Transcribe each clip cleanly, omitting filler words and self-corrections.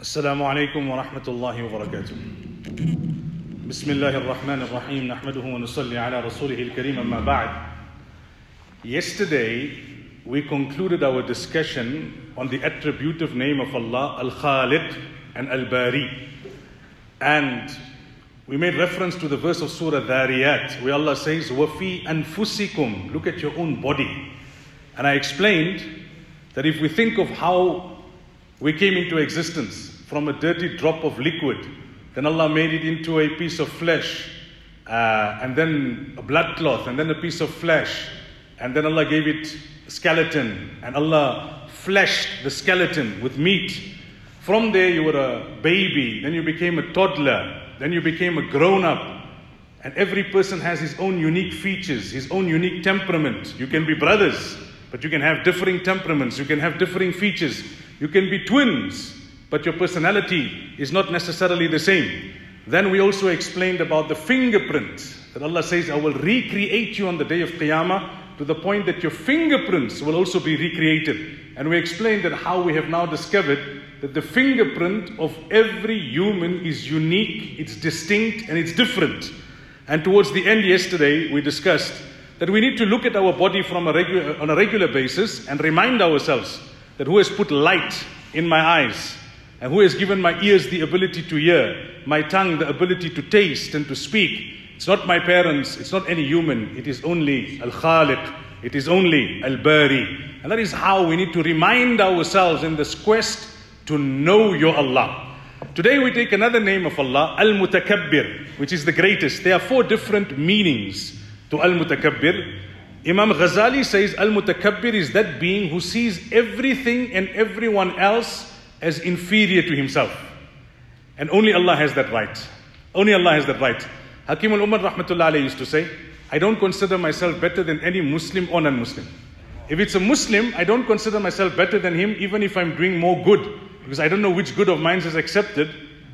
السلام عليكم ورحمة الله وبركاته. بسم الله الرحمن الرحيم. نحمده ونصلي على رسوله الكريم أما بعد. Yesterday we concluded our discussion on the attributive name of Allah, Al-Khaliq and Al-Bari. And we made reference to the verse of Surah Dhariyat where Allah says, وَفِي أَنفُسِكُمْ, look at your own body. And I explained that if we think of how we came into existence from a dirty drop of liquid, then Allah made it into a piece of flesh, and then a blood cloth, and then a piece of flesh, and then Allah gave it a skeleton, and Allah fleshed the skeleton with meat. From there you were a baby, then you became a toddler, then you became a grown-up, and every person has his own unique features, his own unique temperament. You can be brothers, but you can have differing temperaments, you can have differing features. You can be twins, but your personality is not necessarily the same. Then we also explained about the fingerprint, that Allah says, I will recreate you on the day of Qiyamah, to the point that your fingerprints will also be recreated. And we explained that how we have now discovered that the fingerprint of every human is unique, it's distinct, and it's different. And towards the end yesterday, we discussed that we need to look at our body on a regular basis and remind ourselves that who has put light in my eyes, and who has given my ears the ability to hear, my tongue the ability to taste and to speak. It's not my parents, it's not any human, it is only Al-Khaliq, it is only Al-Bari. And that is how we need to remind ourselves in this quest to know your Allah. Today we take another name of Allah, Al-Mutakabbir, which is the greatest. There are 4 different meanings to Al-Mutakabbir. Imam Ghazali says Al-Mutakabbir is that being who sees everything and everyone else as inferior to himself. And only Allah has that right. Only Allah has that right. Hakim al-Ummah rahmatullah alayhi used to say, I don't consider myself better than any Muslim or non-Muslim. If it's a Muslim, I don't consider myself better than him even if I'm doing more good. Because I don't know which good of mine is accepted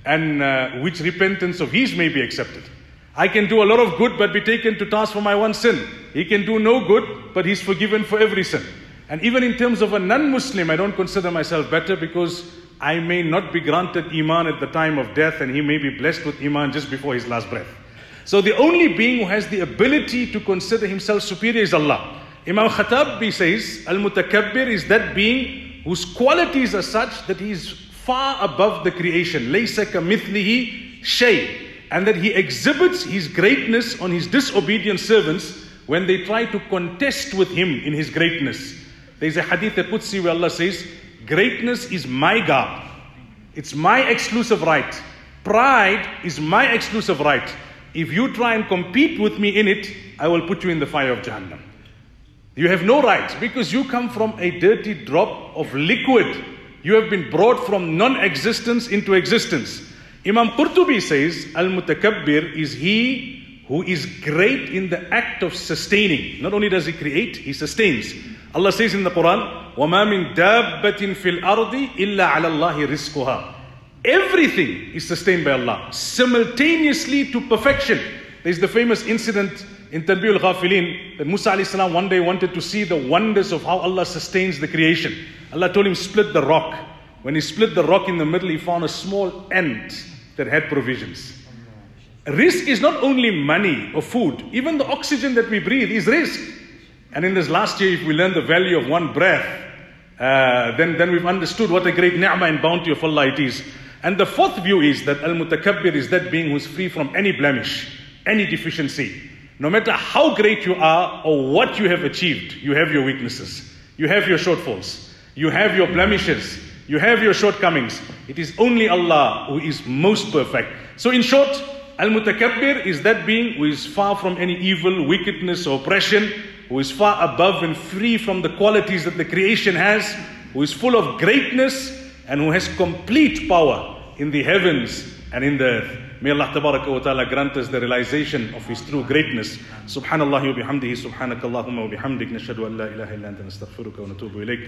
and which repentance of his may be accepted. I can do a lot of good but be taken to task for my one sin. He can do no good but he's forgiven for every sin. And even in terms of a non-Muslim, I don't consider myself better because I may not be granted Iman at the time of death and he may be blessed with Iman just before his last breath. So the only being who has the ability to consider himself superior is Allah. Imam Khatabi says, Al-Mutakabbir is that being whose qualities are such that he is far above the creation. Laysa kamithlihi shay. And that he exhibits his greatness on his disobedient servants when they try to contest with him in his greatness. There is a hadith Qudsi where Allah says, greatness is my garb. It's my exclusive right. Pride is my exclusive right. If you try and compete with me in it, I will put you in the fire of Jahannam. You have no right because you come from a dirty drop of liquid. You have been brought from non-existence into existence. Imam Qurtubi says, Al-Mutakabbir is he who is great in the act of sustaining. Not only does he create, he sustains. Allah says in the Quran, وَمَا مِن دَابَّةٍ فِي الْأَرْضِ إِلَّا عَلَى اللَّهِ رِزْقُهَا. Everything is sustained by Allah, simultaneously to perfection. There's the famous incident in Tanbih al-Ghafilin that Musa alayhi salam one day wanted to see the wonders of how Allah sustains the creation. Allah told him, split the rock. When he split the rock in the middle, he found a small ant that had provisions. Rizq is not only money or food. Even the oxygen that we breathe is rizq. And in this last year, if we learn the value of one breath, then we've understood what a great ni'mah and bounty of Allah it is. And the 4th view is that Al-Mutakabbir is that being who is free from any blemish, any deficiency. No matter how great you are or what you have achieved, you have your weaknesses. You have your shortfalls. You have your blemishes. You have your shortcomings. It is only Allah who is most perfect. So in short, Al-Mutakabbir is that being who is far from any evil, wickedness or oppression, who is far above and free from the qualities that the creation has, who is full of greatness and who has complete power in the heavens and in the earth. May Allah tabaraka wa ta'ala grant us the realization of His true greatness. Subhanallah wa bihamdihi, subhanakallahumma wa bihamdik, nashhadu an la ilaha illa anta nastaghfiruka wa natubu ilayk.